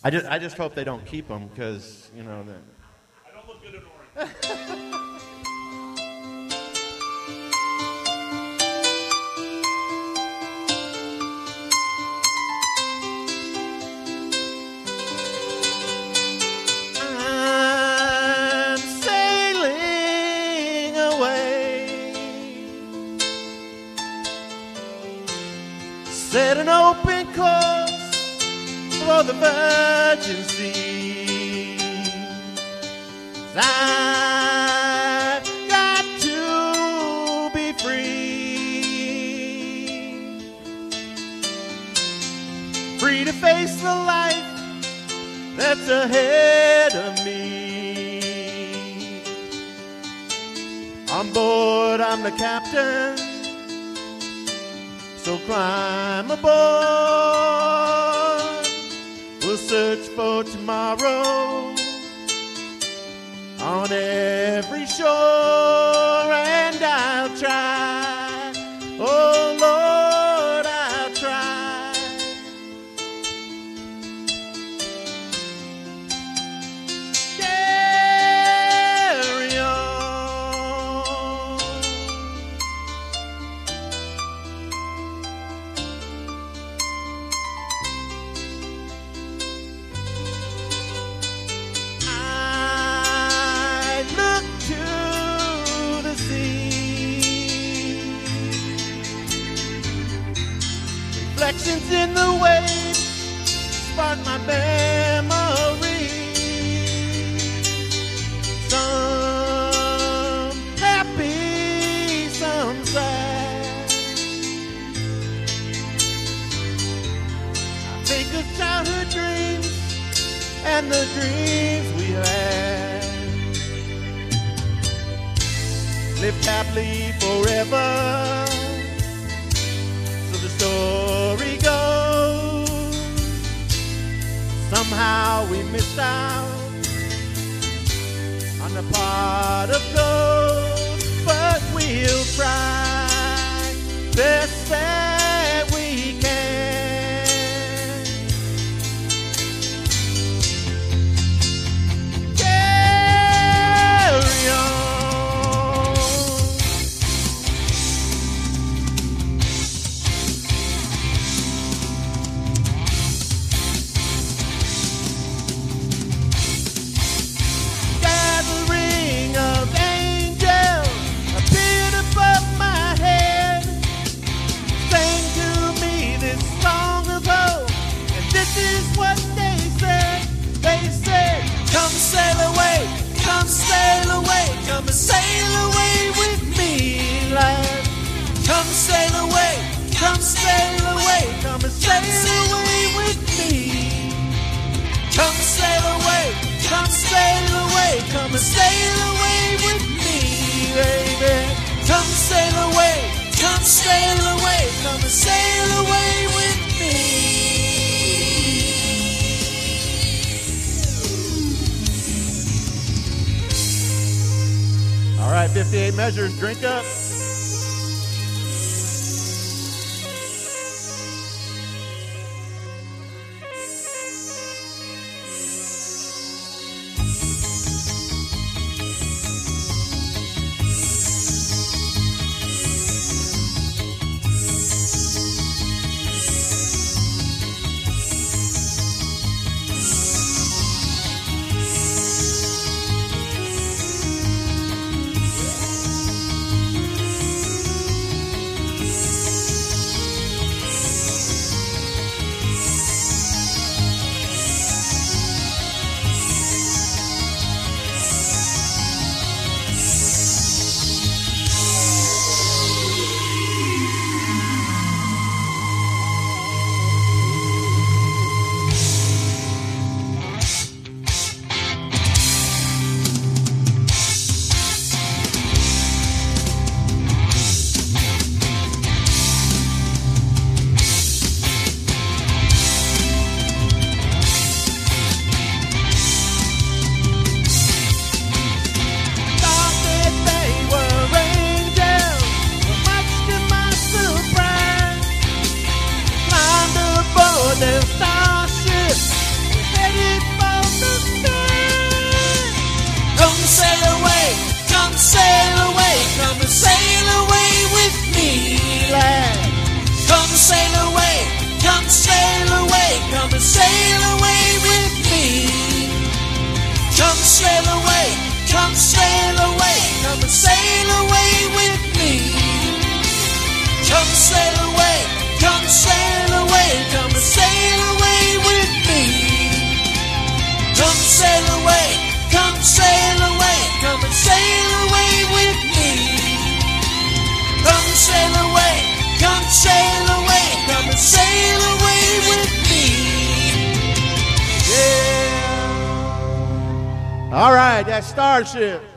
I just hope they don't keep them because, you know. I don't look good in orange. I'm sailing away, set an open course for the Virgin Sea. I've got to be free, free to face the life that's ahead of me. On board, I'm the captain, so climb aboard. We'll search for tomorrow on every shore, and I'll try, oh Lord, I'll try. Carry on. I look to the sea, reflections in the waves spark my memory. Some happy, some sad. I think of childhood dreams and the dreams we had. Lived happily forever, so the story goes. Somehow we missed out on the pot of gold, but we'll try best that we can. Carry on. Gathering of angels appeared above my head, sang to me this song of hope, and this is what they said. They said, come sail away, come sail away, come and sail away with me, lad. Come sail away, come sail away, come and sail away with me. Come sail away, come sail away, come and sail away with me, baby. Come sail away, come sail away, come and sail away with me. All right, 58 measures, drink up. sail away, come and sail away with me, lad. Come sail away, come sail away, come and sail away with me. Come sail away, come sail away, come and sail away with me. Come sail away, come sail away, come and sail away with me. Come sail away, come sail away, come and sail away with me. Come sail away, come sail away, come and sail away with me. Yeah. All right, that's Starship.